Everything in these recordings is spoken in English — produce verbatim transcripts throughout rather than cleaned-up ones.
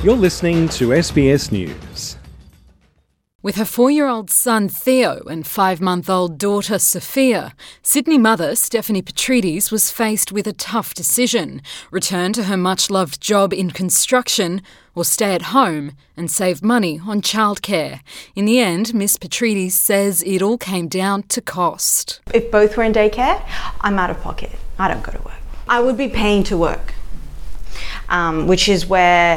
You're listening to S B S News. With her four-year-old son Theo and five-month-old daughter Sophia, Sydney mother Stephanie Petrides was faced with a tough decision: return to her much-loved job in construction or stay at home and save money on childcare. In the end, Miss Petrides says it all came down to cost. If both were in daycare, I'm out of pocket. I don't go to work. I would be paying to work, um, which is where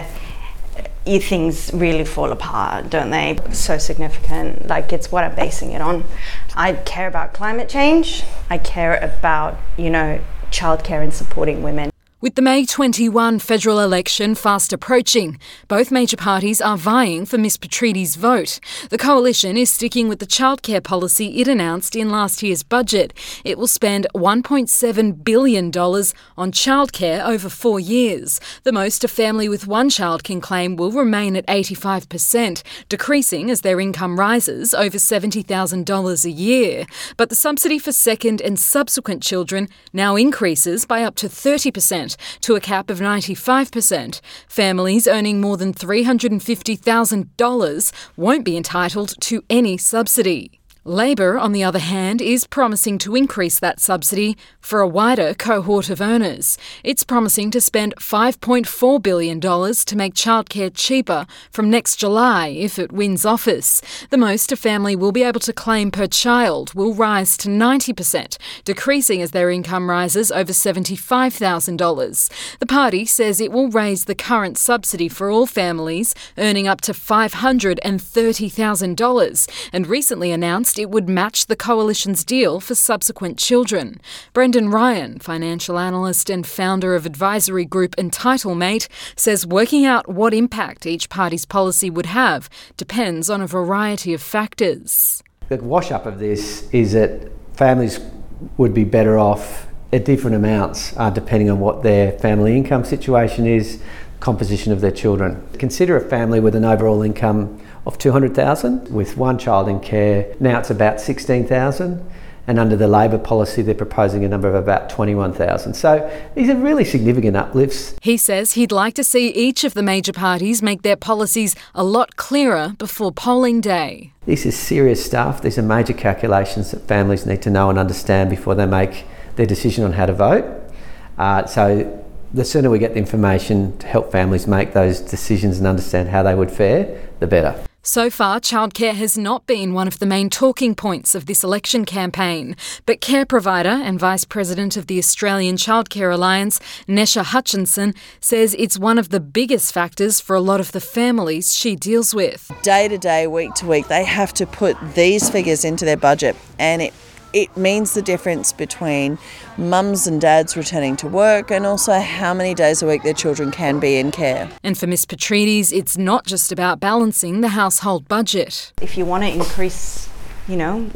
you things really fall apart, don't they? So significant, like it's what I'm basing it on. I care about climate change. I care about, you know, childcare and supporting women. With the May twenty-first federal election fast approaching, both major parties are vying for Miss Petrides' vote. The coalition is sticking with the childcare policy it announced in last year's budget. It will spend one point seven billion dollars on childcare over four years. The most a family with one child can claim will remain at eighty-five percent, decreasing as their income rises over seventy thousand dollars a year. But the subsidy for second and subsequent children now increases by up to thirty percent. To a cap of ninety-five percent. Families earning more than three hundred fifty thousand dollars won't be entitled to any subsidy. Labor, on the other hand, is promising to increase that subsidy for a wider cohort of earners. It's promising to spend five point four billion dollars to make childcare cheaper from next July if it wins office. The most a family will be able to claim per child will rise to ninety percent, decreasing as their income rises over seventy-five thousand dollars. The party says it will raise the current subsidy for all families earning up to five hundred thirty thousand dollars and recently announced it would match the coalition's deal for subsequent children. Brendan Ryan, financial analyst and founder of advisory group Entitlemate, says working out what impact each party's policy would have depends on a variety of factors. The wash-up of this is that families would be better off at different amounts uh, depending on what their family income situation is, composition of their children. Consider a family with an overall income of two hundred thousand dollars with one child in care. Now it's about sixteen thousand dollars, and under the Labor policy they're proposing a number of about twenty-one thousand dollars. So these are really significant uplifts. He says he'd like to see each of the major parties make their policies a lot clearer before polling day. This is serious stuff. These are major calculations that families need to know and understand before they make their decision on how to vote. Uh, so the sooner we get the information to help families make those decisions and understand how they would fare, the better. So far, childcare has not been one of the main talking points of this election campaign, but care provider and Vice President of the Australian Childcare Alliance, Nesha Hutchinson, says it's one of the biggest factors for a lot of the families she deals with. Day to day, week to week, they have to put these figures into their budget, and it It means the difference between mums and dads returning to work and also how many days a week their children can be in care. And for Miss Petrides, it's not just about balancing the household budget. If you want to increase, you know,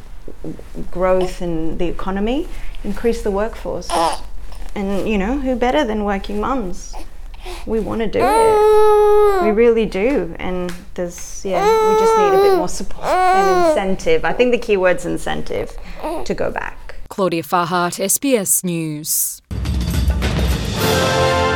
growth in the economy, increase the workforce. And, you know, who better than working mums? We want to do it. We really do. And there's, yeah, we just need a bit more support and incentive. I think the key word's incentive to go back. Claudia Farhart, S B S News.